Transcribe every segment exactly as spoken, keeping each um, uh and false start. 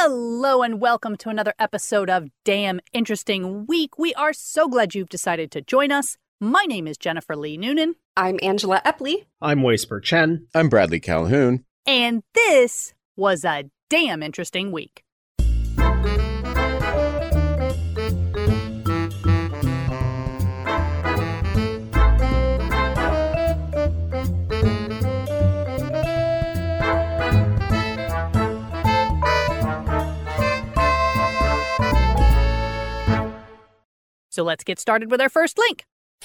Hello and welcome to another episode of Damn Interesting Week. We are so glad you've decided to join us. My name is Jennifer Lee Noonan. I'm Angela Epley. I'm Waisper Chen. I'm Bradley Calhoun. And this was a damn interesting week. So let's get started with our first link.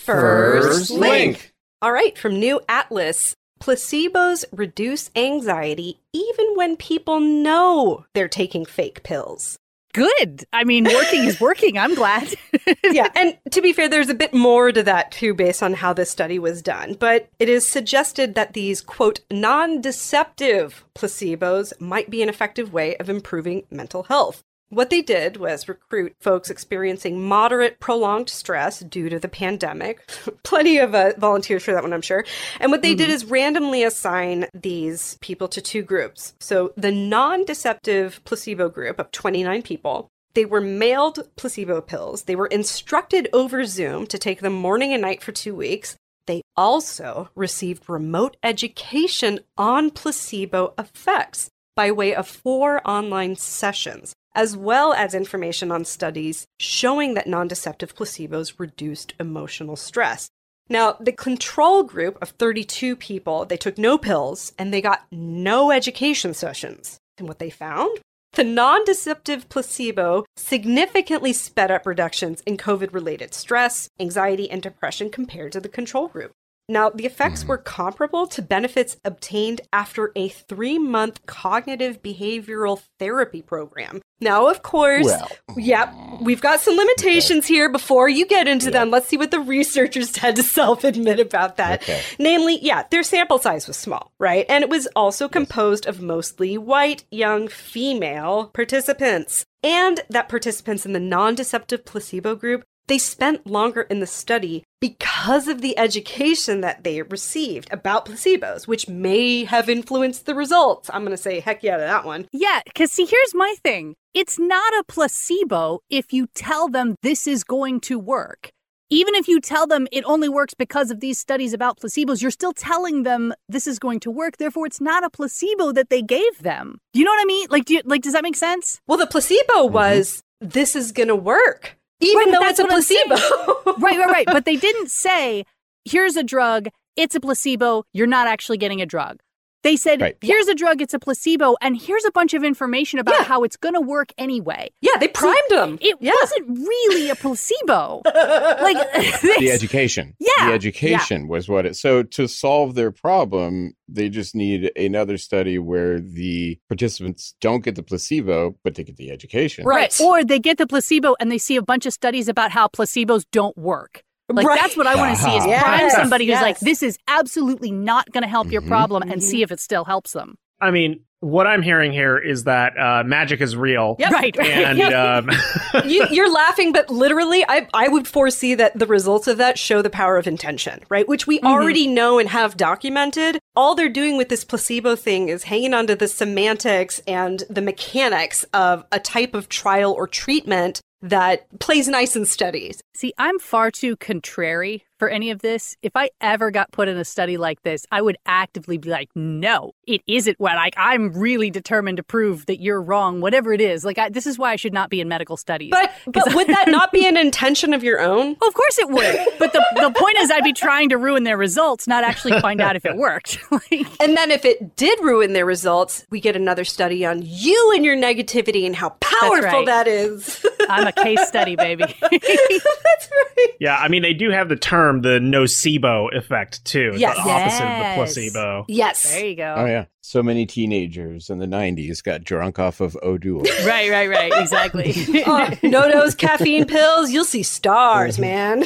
First, First link. All right, from New Atlas. Placebos reduce anxiety even when people know they're taking fake pills. Good. I mean, working is working. I'm glad. Yeah, and to be fair, there's a bit more to that, too, based on how this study was done. But it is suggested that these, quote, non-deceptive placebos might be an effective way of improving mental health. What they did was recruit folks experiencing moderate prolonged stress due to the pandemic. Plenty of uh, volunteers for that one, I'm sure. And what they mm-hmm. did is randomly assign these people to two groups. So the non-deceptive placebo group of twenty-nine people, they were mailed placebo pills. They were instructed over Zoom to take them morning and night for two weeks. They also received remote education on placebo effects by way of four online sessions, as well as information on studies showing that non-deceptive placebos reduced emotional stress. Now, the control group of thirty-two people, they took no pills and they got no education sessions. And what they found? The non-deceptive placebo significantly sped up reductions in COVID-related stress, anxiety, and depression compared to the control group. Now, the effects were comparable to benefits obtained after a three-month cognitive behavioral therapy program. Now, of course, well, yeah, we've got some limitations okay. here before you get into yeah. them. Let's see what the researchers had to self-admit about that. Okay. Namely, yeah, their sample size was small, right? And it was also composed of mostly white, young, female participants. And that participants in the non-deceptive placebo group, they spent longer in the study because of the education that they received about placebos, which may have influenced the results. I'm going to say heck yeah to that one. Yeah, because see, here's my thing. It's not a placebo if you tell them this is going to work. Even if you tell them it only works because of these studies about placebos, you're still telling them this is going to work. Therefore, it's not a placebo that they gave them. Do you know what I mean? Like, do you, like, does that make sense? Well, the placebo mm-hmm. was, this is going to work. Even right, though it's a placebo. right, right, right. But they didn't say, here's a drug, it's a placebo, you're not actually getting a drug. They said, right. here's yeah. a drug, it's a placebo, and here's a bunch of information about yeah. how it's going to work anyway. Yeah, they primed so them. It yeah. wasn't really a placebo. like this, The education. Yeah. The education yeah. was what it... So to solve their problem, they just need another study where the participants don't get the placebo, but they get the education. Right. Or they get the placebo and they see a bunch of studies about how placebos don't work. Like, right. that's what I want to see is yes. prime somebody who's yes. like, this is absolutely not going to help mm-hmm. your problem and mm-hmm. see if it still helps them. I mean, what I'm hearing here is that uh, magic is real. Yep. Right. And um... you, you're laughing, but literally, I, I would foresee that the results of that show the power of intention, right? Which we mm-hmm. already know and have documented. All they're doing with this placebo thing is hanging onto the semantics and the mechanics of a type of trial or treatment that plays nice in studies. See, I'm far too contrary for any of this. If I ever got put in a study like this, I would actively be like, no, it isn't what like I'm really determined to prove that you're wrong, whatever it is. Like, I, this is why I should not be in medical studies. But but would that not be an intention of your own? Of course it would. But the, the point is I'd be trying to ruin their results, not actually find out if it worked. like, and then if it did ruin their results, we get another study on you and your negativity and how powerful right. that is. I'm a case study, baby. That's right. Yeah, I mean, they do have the term, the nocebo effect, too. Yes. The opposite yes. of the placebo. Yes. There you go. Oh, yeah. So many teenagers in the nineties got drunk off of O'Doul. Right, right, right. Exactly. oh, no-dose caffeine pills. You'll see stars, man.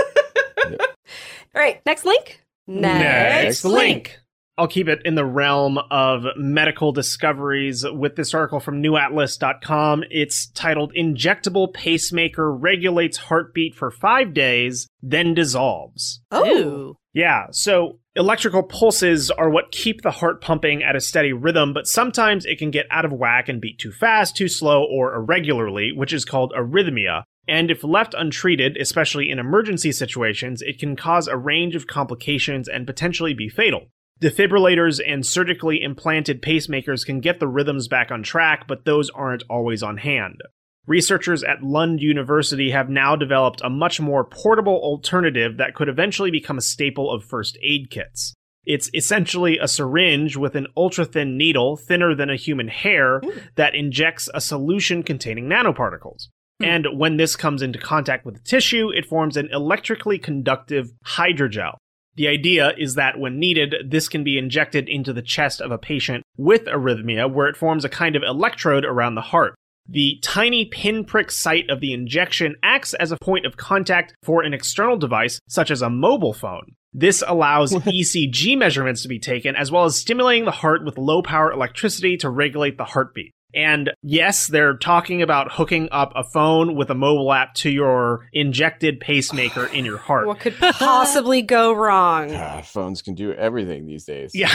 Yep. All right, next link. Next, next link. link. I'll keep it in the realm of medical discoveries with this article from new atlas dot com. It's titled, Injectable Pacemaker Regulates Heartbeat for Five Days, Then Dissolves. Oh. Yeah, so electrical pulses are what keep the heart pumping at a steady rhythm, but sometimes it can get out of whack and beat too fast, too slow, or irregularly, which is called arrhythmia. And if left untreated, especially in emergency situations, it can cause a range of complications and potentially be fatal. Defibrillators and surgically implanted pacemakers can get the rhythms back on track, but those aren't always on hand. Researchers at Lund University have now developed a much more portable alternative that could eventually become a staple of first aid kits. It's essentially a syringe with an ultra-thin needle, thinner than a human hair, Ooh. that injects a solution containing nanoparticles. Hmm. And when this comes into contact with the tissue, it forms an electrically conductive hydrogel. The idea is that when needed, this can be injected into the chest of a patient with arrhythmia, where it forms a kind of electrode around the heart. The tiny pinprick site of the injection acts as a point of contact for an external device, such as a mobile phone. This allows E C G measurements to be taken, as well as stimulating the heart with low-power electricity to regulate the heartbeat. And yes, they're talking about hooking up a phone with a mobile app to your injected pacemaker in your heart. What could possibly go wrong? Ah, phones can do everything these days. Yeah,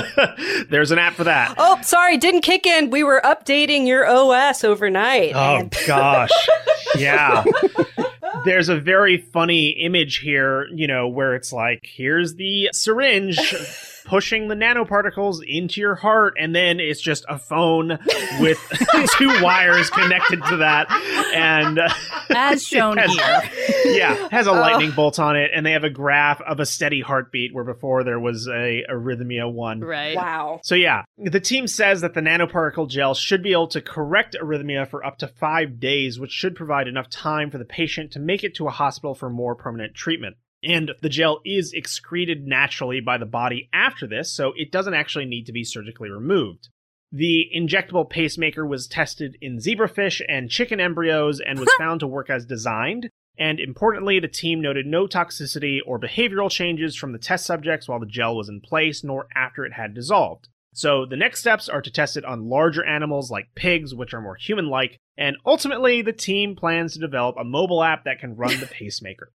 there's an app for that. Oh, sorry, didn't kick in. We were updating your O S overnight. Oh, gosh. Yeah. There's a very funny image here, you know, where it's like, here's the syringe pushing the nanoparticles into your heart, and then it's just a phone with two wires connected to that, and uh, as shown has, here. Yeah, has a lightning oh. bolt on it, and they have a graph of a steady heartbeat where before there was a arrhythmia one. Right. Wow. So yeah, the team says that the nanoparticle gel should be able to correct arrhythmia for up to five days, which should provide enough time for the patient to make it to a hospital for more permanent treatment. And the gel is excreted naturally by the body after this, so it doesn't actually need to be surgically removed. The injectable pacemaker was tested in zebrafish and chicken embryos and was found to work as designed. And importantly, the team noted no toxicity or behavioral changes from the test subjects while the gel was in place, nor after it had dissolved. So the next steps are to test it on larger animals like pigs, which are more human-like, and ultimately the team plans to develop a mobile app that can run the pacemaker.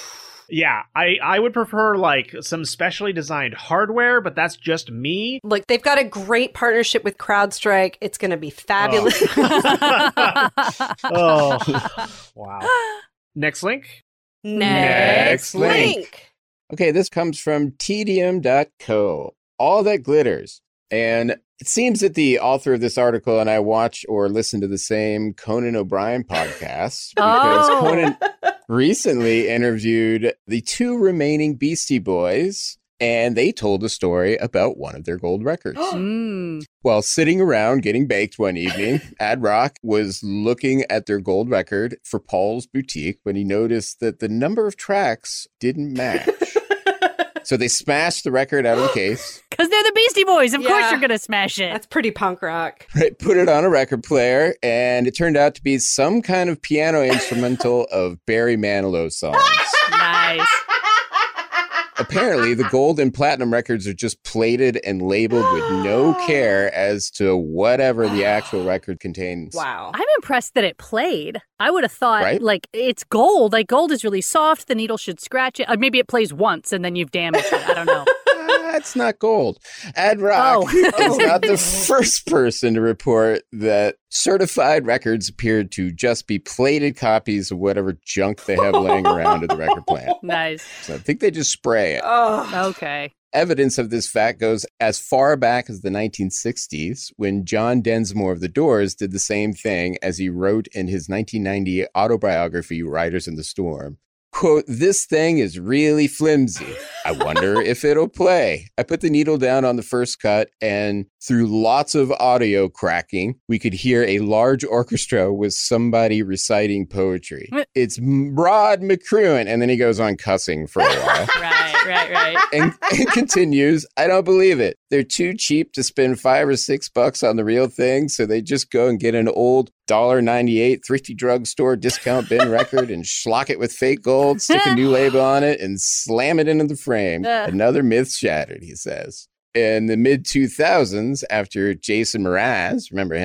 Yeah, I, I would prefer, like, some specially designed hardware, but that's just me. Look, they've got a great partnership with CrowdStrike. It's going to be fabulous. Oh. Oh, wow. Next link? Next, Next link. link. Okay, this comes from tedium dot co. All that glitters. And it seems that the author of this article and I watch or listen to the same Conan O'Brien podcast because oh. Conan recently interviewed the two remaining Beastie Boys, and they told a story about one of their gold records. mm. While sitting around getting baked one evening, Ad Rock was looking at their gold record for Paul's Boutique when he noticed that the number of tracks didn't match. So they smashed the record out of the case. Because they're the Beastie Boys. Of yeah. course you're going to smash it. That's pretty punk rock. Right, put it on a record player, and it turned out to be some kind of piano instrumental of Barry Manilow's songs. Nice. Apparently, the gold and platinum records are just plated and labeled with no care as to whatever the actual record contains. Wow. I'm impressed that it played. I would have thought, right? like, it's gold. Like, gold is really soft. The needle should scratch it. Or maybe it plays once and then you've damaged it. I don't know. That's not gold. Ad Rock oh. is not the first person to report that certified records appeared to just be plated copies of whatever junk they have laying around at the record plant. Nice. So I think they just spray it. Oh. Okay. Evidence of this fact goes as far back as the nineteen sixties, when John Densmore of The Doors did the same thing as he wrote in his nineteen ninety autobiography, Riders in the Storm. Quote, "This thing is really flimsy. I wonder if it'll play." I put the needle down on the first cut, and through lots of audio cracking, we could hear a large orchestra with somebody reciting poetry. It's Rod McCruin. And then he goes on cussing for a while. Right, right, right. And, and continues, "I don't believe it. They're too cheap to spend five or six bucks on the real thing, so they just go and get an old one dollar ninety-eight thrifty drugstore discount bin record and schlock it with fake gold, stick a new label on it, and slam it into the frame. Uh. Another myth shattered," he says. In the mid two thousands, after Jason Mraz, remember him? Oh, yeah.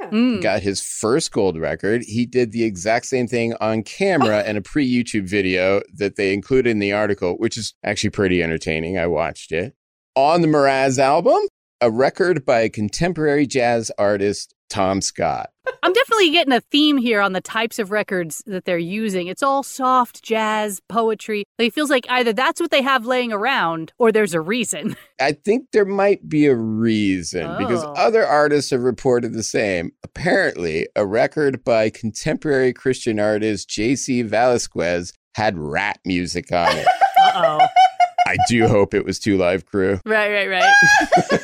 Mm. got his first gold record. He did the exact same thing on camera in a pre-YouTube video that they included in the article, which is actually pretty entertaining. I watched it. On the Mraz album, a record by contemporary jazz artist Tom Scott. I'm definitely getting a theme here on the types of records that they're using. It's all soft jazz, poetry. It feels like either that's what they have laying around or there's a reason. I think there might be a reason Oh. because other artists have reported the same. Apparently, a record by contemporary Christian artist J C Velasquez had rap music on it. Uh-oh. I do hope it was Two Live Crew. Right, right, right.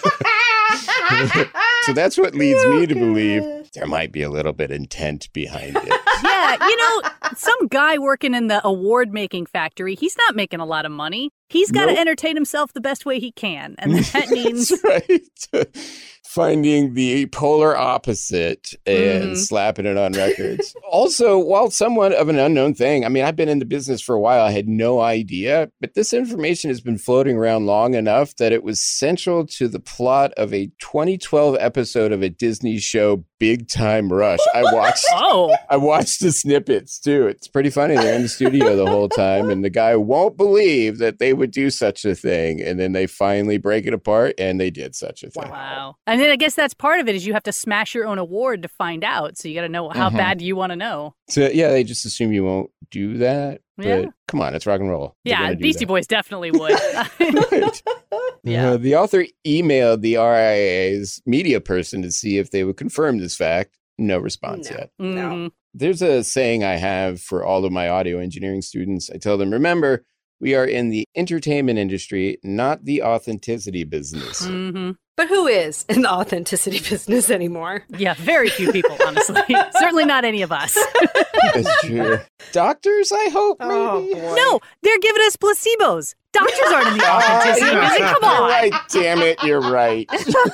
So that's what leads me to believe there might be a little bit of intent behind it. Yeah, you know, some guy working in the award-making factory, he's not making a lot of money. He's got to Nope. entertain himself the best way he can. And that means... That's right. Finding the polar opposite and Mhm. slapping it on records. Also, while somewhat of an unknown thing, I mean, I've been in the business for a while. I had no idea, but this information has been floating around long enough that it was central to the plot of a twenty twelve episode of a Disney show, Big Time Rush. I watched Oh, I watched the snippets too. It's pretty funny. They're in the studio the whole time, and the guy won't believe that they would do such a thing. And then they finally break it apart, and they did such a thing. wow. And then I guess that's part of it is you have to smash your own award to find out. So you got to know how Mhm. bad you want to know. So yeah, they just assume you won't do that. But Yeah. come on, it's rock and roll. They're Yeah, gonna do Beastie that. Boys definitely would. Right. Yeah. Uh, the author emailed the R I A's media person to see if they would confirm this fact. No response No. yet. Mhm. There's a saying I have for all of my audio engineering students. I tell them, remember, we are in the entertainment industry, not the authenticity business. Mhm. But who is in the authenticity business anymore? Yeah, very few people, honestly. Certainly not any of us. That's true. Doctors, I hope, Oh, maybe. boy. No, they're giving us placebos. Doctors aren't in the Ah, authenticity you're business. right. Come You're on. right. Damn it, you're right.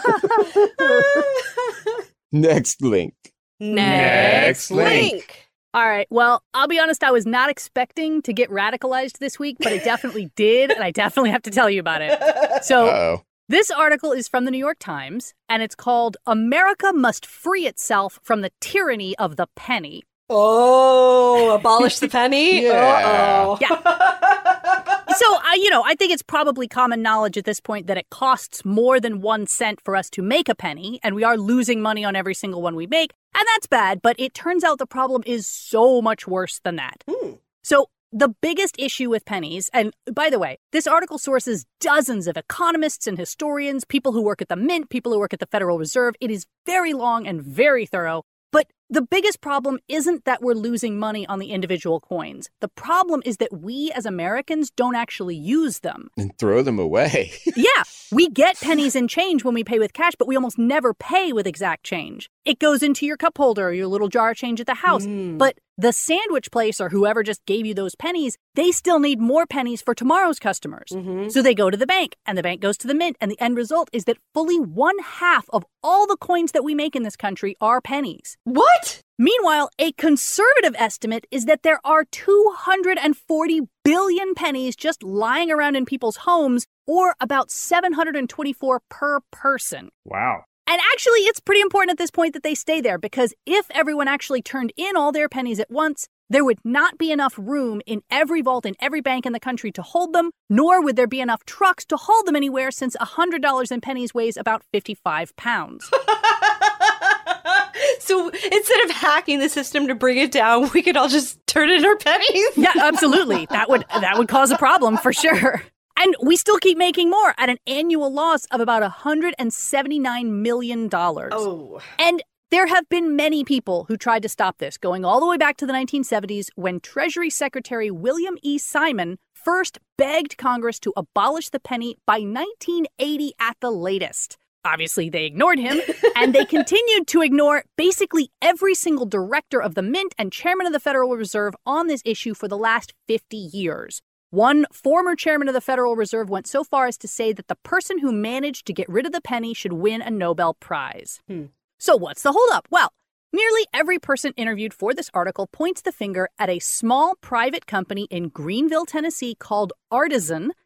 Next link. Next link. link. All right. Well, I'll be honest, I was not expecting to get radicalized this week, but I definitely did, and I definitely have to tell you about it. So, Uh-oh. this article is from the New York Times, and it's called America Must Free Itself from the Tyranny of the Penny. Oh, abolish the penny? Yeah. Uh-oh. So, I, you know, I think it's probably common knowledge at this point that it costs more than one cent for us to make a penny, and we are losing money on every single one we make, and that's bad, but it turns out the problem is so much worse than that. Hmm. So, the biggest issue with pennies, and by the way, this article sources dozens of economists and historians, people who work at the Mint, people who work at the Federal Reserve. It is very long and very thorough. But the biggest problem isn't that we're losing money on the individual coins. The problem is that we as Americans don't actually use them. And throw them away. Yeah, we get pennies and change when we pay with cash, but we almost never pay with exact change. It goes into your cup holder or your little jar of change at the house. Mm. But the sandwich place or whoever just gave you those pennies, they still need more pennies for tomorrow's customers. Mhm. So they go to the bank, and the bank goes to the Mint, and the end result is that fully one half of all the coins that we make in this country are pennies. What? Meanwhile, a conservative estimate is that there are two hundred forty billion pennies just lying around in people's homes, or about seven hundred twenty-four per person. Wow. And actually, it's pretty important at this point that they stay there, because if everyone actually turned in all their pennies at once, there would not be enough room in every vault in every bank in the country to hold them, nor would there be enough trucks to haul them anywhere, since one hundred dollars in pennies weighs about fifty-five pounds. So instead of hacking the system to bring it down, we could all just turn in our pennies? Yeah, absolutely. That would that would cause a problem for sure. And we still keep making more at an annual loss of about one hundred seventy-nine million dollars. Oh. And there have been many people who tried to stop this, going all the way back to the nineteen seventies when Treasury Secretary William E. Simon first begged Congress to abolish the penny by nineteen eighty at the latest. Obviously, they ignored him, and they continued to ignore basically every single director of the Mint and chairman of the Federal Reserve on this issue for the last fifty years. One former chairman of the Federal Reserve went so far as to say that the person who managed to get rid of the penny should win a Nobel Prize. Hmm. So what's the holdup? Well, nearly every person interviewed for this article points the finger at a small private company in Greenville, Tennessee called Artisan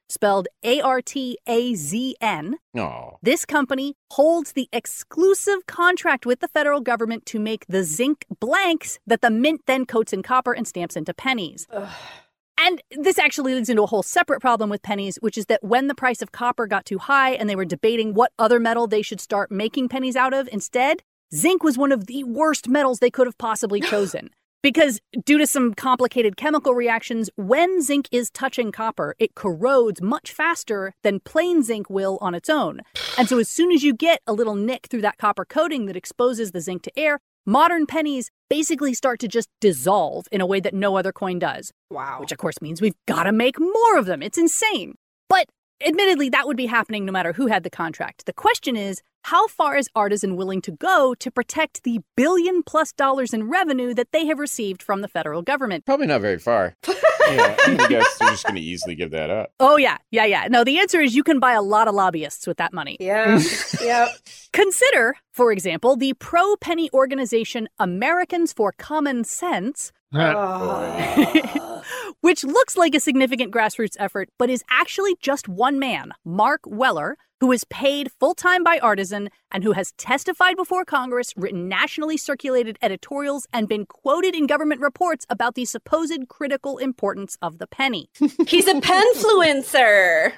spelled A R T A Z N. Oh. This company holds the exclusive contract with the federal government to make the zinc blanks that the mint then coats in copper and stamps into pennies. Ugh. And this actually leads into a whole separate problem with pennies, which is that when the price of copper got too high and they were debating what other metal they should start making pennies out of instead, zinc was one of the worst metals they could have possibly chosen. Because due to some complicated chemical reactions, when zinc is touching copper, it corrodes much faster than plain zinc will on its own. And so as soon as you get a little nick through that copper coating that exposes the zinc to air, modern pennies basically start to just dissolve in a way that no other coin does. Wow. Which, of course, means we've got to make more of them. It's insane. But admittedly, that would be happening no matter who had the contract. The question is, how far is Artisan willing to go to protect the billion plus dollars in revenue that they have received from the federal government? Probably not very far. Yeah, I guess they're just going to easily give that up. Oh, yeah. Yeah, yeah. No, the answer is you can buy a lot of lobbyists with that money. Yeah. Yep. Consider, for example, the pro-penny organization Americans for Common Sense, Oh. which looks like a significant grassroots effort, but is actually just one man, Mark Weller, who is paid full-time by Artisan and who has testified before Congress, written nationally circulated editorials, and been quoted in government reports about the supposed critical importance of the penny. He's a penfluencer.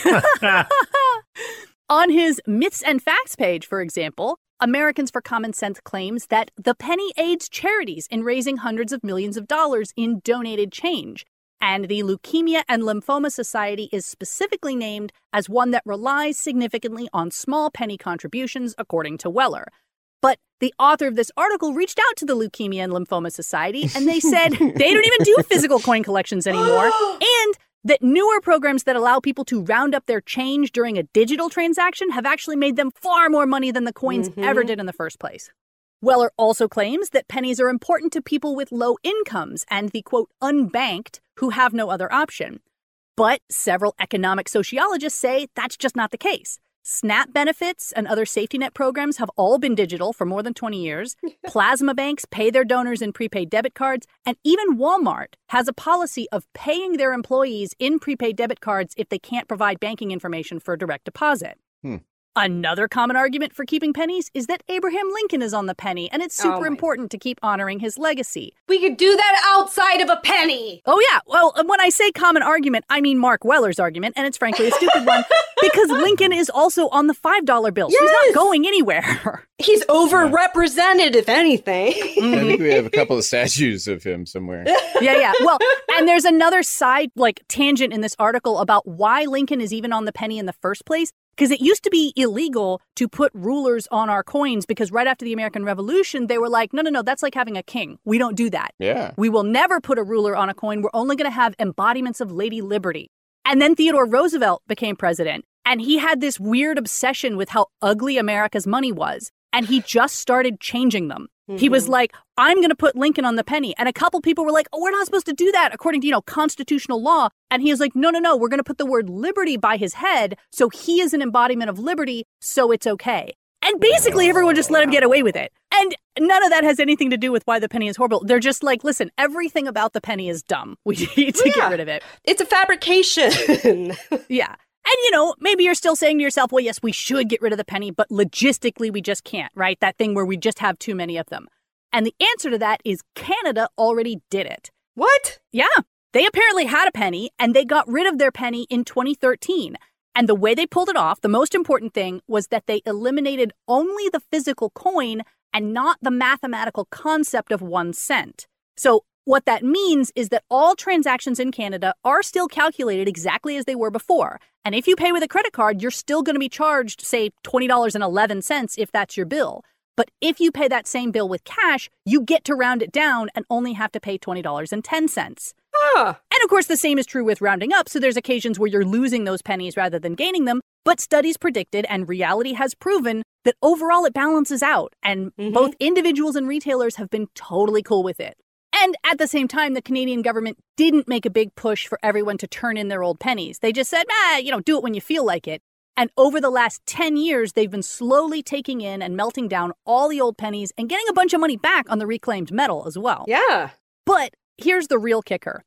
On his Myths and Facts page, for example, Americans for Common Sense claims that the penny aids charities in raising hundreds of millions of dollars in donated change. And the Leukemia and Lymphoma Society is specifically named as one that relies significantly on small penny contributions, according to Weller. But the author of this article reached out to the Leukemia and Lymphoma Society, and they said they don't even do physical coin collections anymore, and that newer programs that allow people to round up their change during a digital transaction have actually made them far more money than the coins mm-hmm. ever did in the first place. Weller also claims that pennies are important to people with low incomes and the, quote, unbanked who have no other option. But several economic sociologists say that's just not the case. SNAP benefits and other safety net programs have all been digital for more than twenty years. Plasma banks pay their donors in prepaid debit cards. And even Walmart has a policy of paying their employees in prepaid debit cards if they can't provide banking information for direct deposit. Hmm. Another common argument for keeping pennies is that Abraham Lincoln is on the penny, and it's super oh important to keep honoring his legacy. We could do that outside of a penny. Oh, yeah. Well, when I say common argument, I mean Mark Weller's argument, and it's frankly a stupid one, because Lincoln is also on the five dollar bill. Yes! So he's not going anywhere. He's overrepresented, if anything. I think we have a couple of statues of him somewhere. Yeah, yeah. Well, and there's another side, like, tangent in this article about why Lincoln is even on the penny in the first place. Because it used to be illegal to put rulers on our coins because right after the American Revolution, they were like, no, no, no, that's like having a king. We don't do that. Yeah. We will never put a ruler on a coin. We're only going to have embodiments of Lady Liberty. And then Theodore Roosevelt became president, and he had this weird obsession with how ugly America's money was. And he just started changing them. Mm-hmm. He was like, I'm going to put Lincoln on the penny. And a couple people were like, oh, we're not supposed to do that according to, you know, constitutional law. And he was like, no, no, no, we're going to put the word liberty by his head. So he is an embodiment of liberty. So it's okay. And basically everyone just let him get away with it. And none of that has anything to do with why the penny is horrible. They're just like, listen, everything about the penny is dumb. We need to yeah. get rid of it. It's a fabrication. Yeah. And, you know, maybe you're still saying to yourself, well, yes, we should get rid of the penny, but logistically we just can't, right? That thing where we just have too many of them. And the answer to that is Canada already did it. What? Yeah. They apparently had a penny, and they got rid of their penny in twenty thirteen. And the way they pulled it off, the most important thing was that they eliminated only the physical coin and not the mathematical concept of one cent. So what that means is that all transactions in Canada are still calculated exactly as they were before. And if you pay with a credit card, you're still going to be charged, say, twenty dollars and eleven cents if that's your bill. But if you pay that same bill with cash, you get to round it down and only have to pay twenty dollars and ten cents. Huh. And of course, the same is true with rounding up. So there's occasions where you're losing those pennies rather than gaining them. But studies predicted and reality has proven that overall it balances out. And mm-hmm. both individuals and retailers have been totally cool with it. And at the same time, the Canadian government didn't make a big push for everyone to turn in their old pennies. They just said, ah, you know, do it when you feel like it. And over the last ten years, they've been slowly taking in and melting down all the old pennies and getting a bunch of money back on the reclaimed metal as well. Yeah. But here's the real kicker.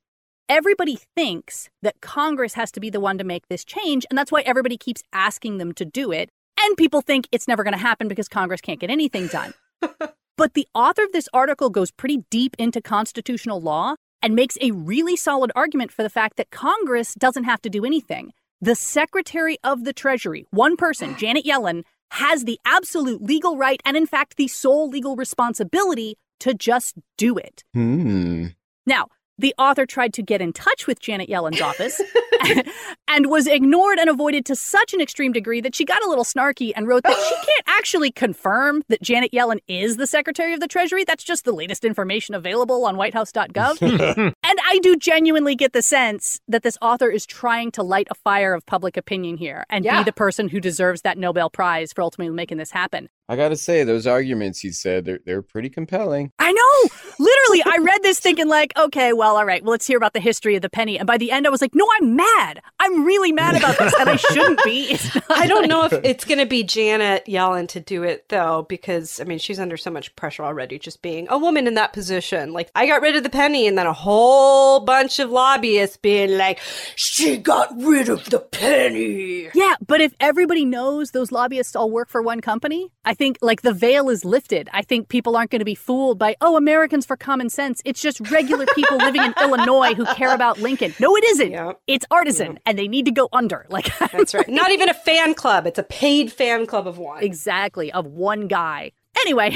everybody thinks that Congress has to be the one to make this change, and that's why everybody keeps asking them to do it. And people think it's never going to happen because Congress can't get anything done. But the author of this article goes pretty deep into constitutional law and makes a really solid argument for the fact that Congress doesn't have to do anything. The Secretary of the Treasury, one person, Janet Yellen, has the absolute legal right and, in fact, the sole legal responsibility to just do it. Hmm. Now, the author tried to get in touch with Janet Yellen's office and was ignored and avoided to such an extreme degree that she got a little snarky and wrote that she can't actually confirm that Janet Yellen is the Secretary of the Treasury. That's just the latest information available on white house dot gov. And I do genuinely get the sense that this author is trying to light a fire of public opinion here and yeah. be the person who deserves that Nobel Prize for ultimately making this happen. I got to say, those arguments he said, they're, they're pretty compelling. I know. Literally, I read this thinking like, okay, well, all right, well, let's hear about the history of the penny. And by the end, I was like, no, I'm mad. I'm really mad about this, and I shouldn't be. It's not I don't like... know if it's going to be Janet Yellen to do it, though, because, I mean, she's under so much pressure already just being a woman in that position. Like, I got rid of the penny, and then a whole bunch of lobbyists being like, she got rid of the penny. Yeah, but if everybody knows those lobbyists all work for one company, I think, like, the veil is lifted. I think people aren't going to be fooled by, oh, Americans for common sense. It's just regular people living in Illinois who care about Lincoln. No, it isn't. Yep. It's artisan, yep. and they need to go under. Like That's right. Not even a fan club. It's a paid fan club of one. Exactly, of one guy. Anyway,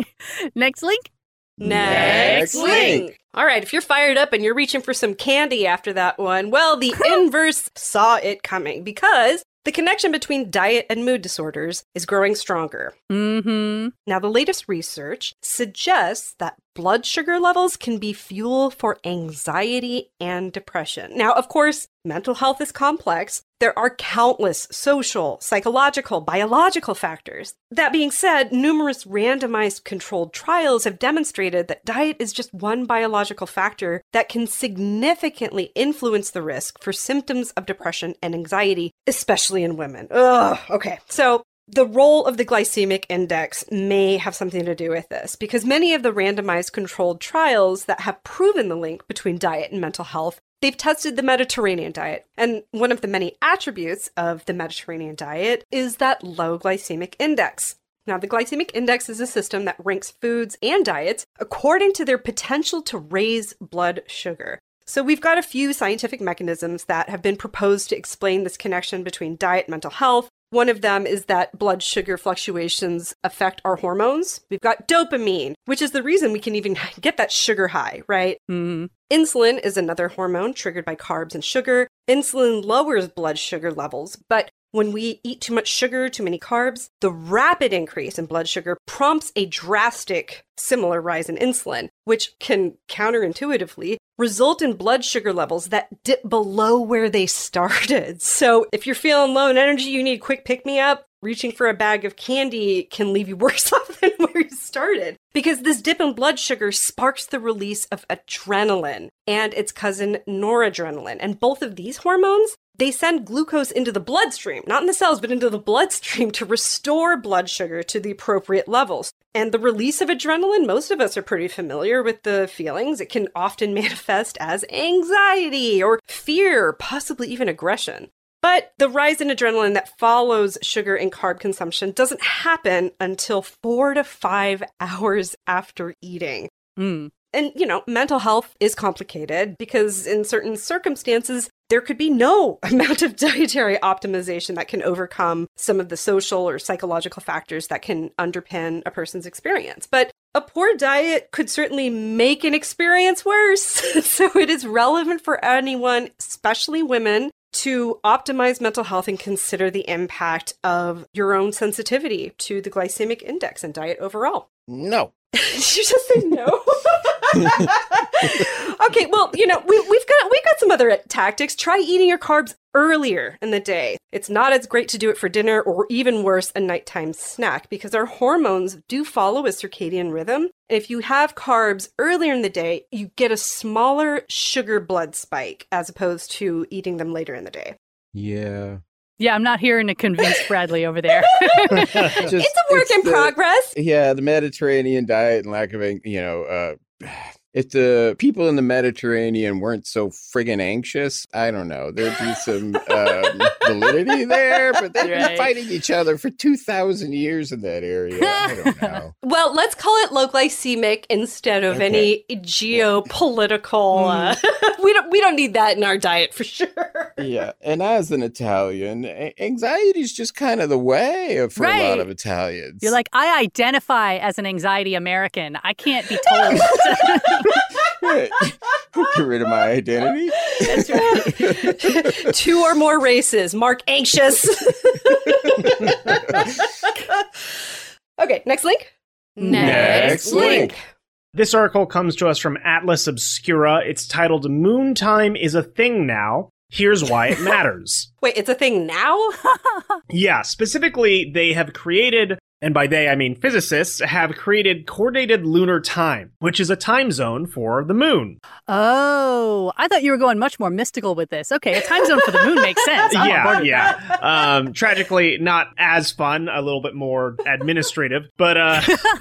next link. Next, next link. link. All right, if you're fired up and you're reaching for some candy after that one, well, the inverse saw it coming because the connection between diet and mood disorders is growing stronger. Mm-hmm. Now, the latest research suggests that blood sugar levels can be fuel for anxiety and depression. Now, of course, mental health is complex. There are countless social, psychological, biological factors. That being said, numerous randomized controlled trials have demonstrated that diet is just one biological factor that can significantly influence the risk for symptoms of depression and anxiety, especially in women. Ugh, okay, so the role of the glycemic index may have something to do with this because many of the randomized controlled trials that have proven the link between diet and mental health, they've tested the Mediterranean diet. And one of the many attributes of the Mediterranean diet is that low glycemic index. Now, the glycemic index is a system that ranks foods and diets according to their potential to raise blood sugar. So we've got a few scientific mechanisms that have been proposed to explain this connection between diet and mental health. One of them is that blood sugar fluctuations affect our hormones. We've got dopamine, which is the reason we can even get that sugar high, right? Mm-hmm. Insulin is another hormone triggered by carbs and sugar. Insulin lowers blood sugar levels, but when we eat too much sugar, too many carbs, the rapid increase in blood sugar prompts a drastic similar rise in insulin, which can counterintuitively result in blood sugar levels that dip below where they started. So if you're feeling low in energy, you need a quick pick-me-up, reaching for a bag of candy can leave you worse off than where you started. Because this dip in blood sugar sparks the release of adrenaline and its cousin noradrenaline. And both of these hormones, they send glucose into the bloodstream, not in the cells, but into the bloodstream to restore blood sugar to the appropriate levels. And the release of adrenaline, most of us are pretty familiar with the feelings. It can often manifest as anxiety or fear, possibly even aggression. But the rise in adrenaline that follows sugar and carb consumption doesn't happen until four to five hours after eating. Mm. And, you know, mental health is complicated because in certain circumstances, there could be no amount of dietary optimization that can overcome some of the social or psychological factors that can underpin a person's experience. But a poor diet could certainly make an experience worse. So it is relevant for anyone, especially women, to optimize mental health and consider the impact of your own sensitivity to the glycemic index and diet overall. No. Did you just say no? Okay, well, you know, we, we've got we've got some other tactics. Try eating your carbs earlier in the day. It's not as great to do it for dinner or even worse, a nighttime snack, because our hormones do follow a circadian rhythm. And if you have carbs earlier in the day, you get a smaller sugar blood spike as opposed to eating them later in the day. Yeah. Yeah, I'm not hearing to convince Bradley over there. Just, it's a work it's in the, progress. Yeah, the Mediterranean diet and lack of, you know, uh, if the people in the Mediterranean weren't so friggin' anxious, I don't know, there'd be some um, validity there, but they've Right. been fighting each other for two thousand years in that area. I don't know. Well, let's call it low glycemic instead of Okay. any geopolitical. Uh, we don't we don't need that in our diet for sure. Yeah, and as an Italian, a- anxiety is just kind of the way for a lot Right. of Italians. You're like, I identify as an anxiety American. I can't be told. Get rid of my identity. That's right. Two or more races. Mark anxious. Okay, next link. Next link. This article comes to us from Atlas Obscura. It's titled Moon Time is a Thing Now. Here's why it matters. Wait, it's a thing now? Yeah, specifically, they have created, and by they I mean physicists, have created coordinated lunar time, which is a time zone for the moon. Oh, I thought you were going much more mystical with this. Okay, a time zone for the moon makes sense. I'm on yeah, board with yeah. Um, tragically, not as fun, a little bit more administrative. But uh,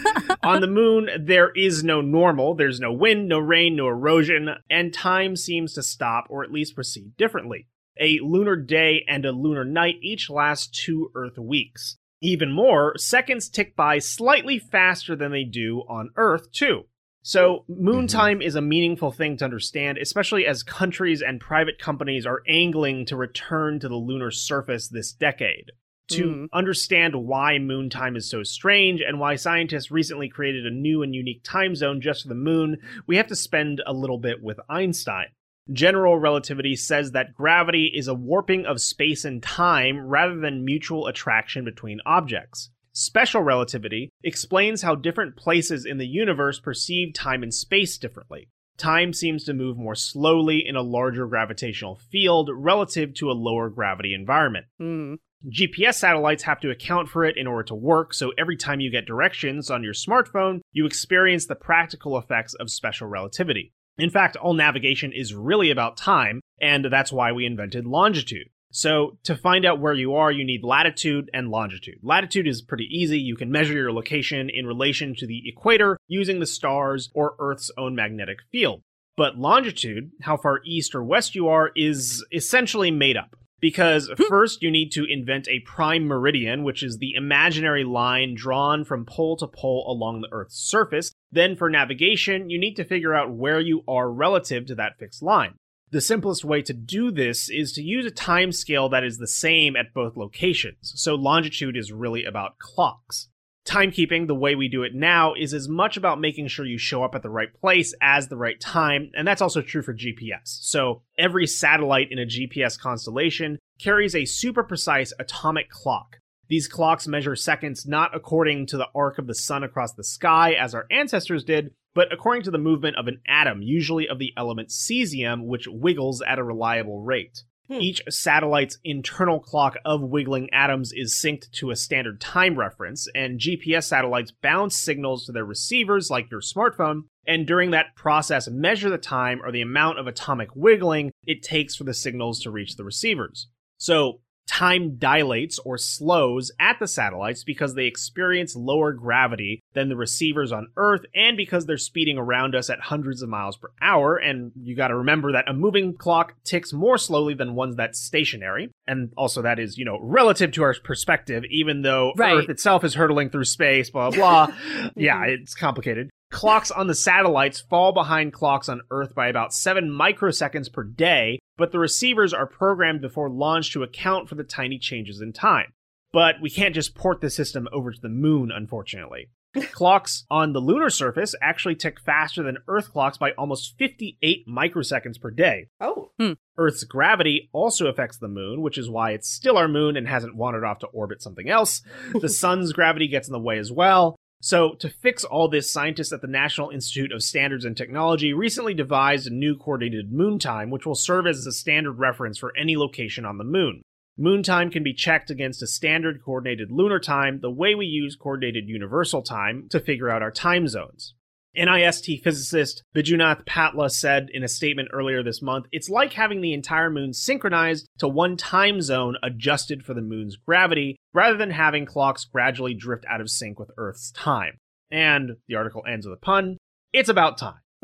on the moon, there is no normal. There's no wind, no rain, no erosion, and time seems to stop or at least proceed differently. A lunar day and a lunar night each last two Earth weeks. Even more, seconds tick by slightly faster than they do on Earth, too. So, moon time is a meaningful thing to understand, especially as countries and private companies are angling to return to the lunar surface this decade. To Mhm. understand why moon time is so strange and why scientists recently created a new and unique time zone just for the moon, we have to spend a little bit with Einstein. General relativity says that gravity is a warping of space and time rather than mutual attraction between objects. Special relativity explains how different places in the universe perceive time and space differently. Time seems to move more slowly in a larger gravitational field relative to a lower gravity environment. Mm. G P S satellites have to account for it in order to work, so every time you get directions on your smartphone, you experience the practical effects of special relativity. In fact, all navigation is really about time, and that's why we invented longitude. So, to find out where you are, you need latitude and longitude. Latitude is pretty easy. You can measure your location in relation to the equator using the stars or Earth's own magnetic field. But longitude, how far east or west you are, is essentially made up. Because first you need to invent a prime meridian, which is the imaginary line drawn from pole to pole along the Earth's surface. Then for navigation, you need to figure out where you are relative to that fixed line. The simplest way to do this is to use a time scale that is the same at both locations, so longitude is really about clocks. Timekeeping, the way we do it now, is as much about making sure you show up at the right place as the right time, and that's also true for G P S. So every satellite in a G P S constellation carries a super precise atomic clock. These clocks measure seconds not according to the arc of the sun across the sky as our ancestors did, but according to the movement of an atom, usually of the element cesium, which wiggles at a reliable rate. Hmm. Each satellite's internal clock of wiggling atoms is synced to a standard time reference, and G P S satellites bounce signals to their receivers like your smartphone, and during that process measure the time or the amount of atomic wiggling it takes for the signals to reach the receivers. So, time dilates or slows at the satellites because they experience lower gravity than the receivers on Earth and because they're speeding around us at hundreds of miles per hour. And you got to remember that a moving clock ticks more slowly than one that's stationary. And also that is, you know, relative to our perspective, even though Right. Earth itself is hurtling through space, blah, blah. Yeah, it's complicated. Clocks on the satellites fall behind clocks on Earth by about seven microseconds per day, but the receivers are programmed before launch to account for the tiny changes in time. But we can't just port the system over to the moon, unfortunately. Clocks on the lunar surface actually tick faster than Earth clocks by almost fifty-eight microseconds per day. Oh. Earth's gravity also affects the moon, which is why it's still our moon and hasn't wandered off to orbit something else. The sun's gravity gets in the way as well. So, to fix all this, scientists at the National Institute of Standards and Technology recently devised a new coordinated moon time, which will serve as a standard reference for any location on the moon. Moon time can be checked against a standard coordinated lunar time, the way we use coordinated universal time to figure out our time zones. N I S T physicist Bijunath Patla said in a statement earlier this month, "It's like having the entire moon synchronized to one time zone adjusted for the moon's gravity, rather than having clocks gradually drift out of sync with Earth's time." And the article ends with a pun. It's about time.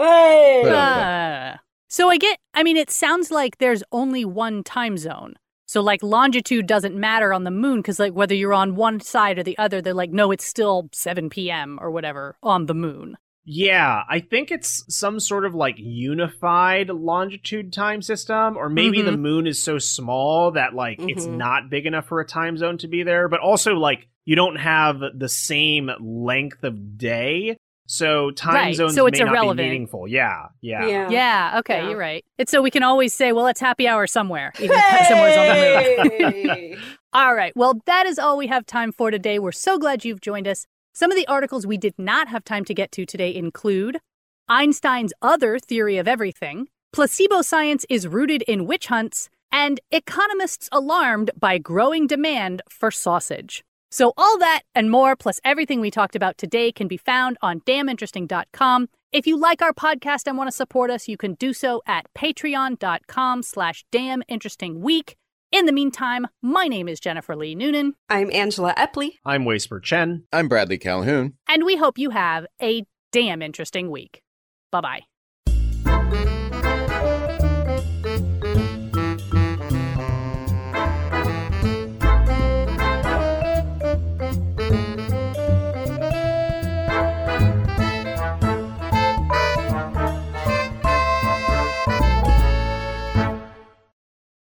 Hey! Uh, so I get, I mean, it sounds like there's only one time zone. So, like, longitude doesn't matter on the moon because, like, whether you're on one side or the other, they're like, no, it's still seven p.m. or whatever on the moon. Yeah, I think it's some sort of like unified longitude time system, or maybe Mhm. the moon is so small that like it's Mhm. not big enough for a time zone to be there, but also like you don't have the same length of day, so time Right, zones so it's may not irrelevant. be meaningful. Yeah, yeah. Yeah. Yeah, okay, Yeah. you're right. It's so we can always say, well, it's happy hour somewhere, even if somewhere's on the moon. Hey! All right, well, that is all we have time for today. We're so glad you've joined us. Some of the articles we did not have time to get to today include Einstein's other theory of everything, placebo science is rooted in witch hunts, and economists alarmed by growing demand for sausage. So all that and more, plus everything we talked about today, can be found on damn interesting dot com. If you like our podcast and want to support us, you can do so at patreon.com slash damninterestingweek. In the meantime, my name is Jennifer Lee Noonan, I'm Angela Epley. I'm Whisper Chen. I'm Bradley Calhoun. and we hope you have a damn interesting week. Bye-bye.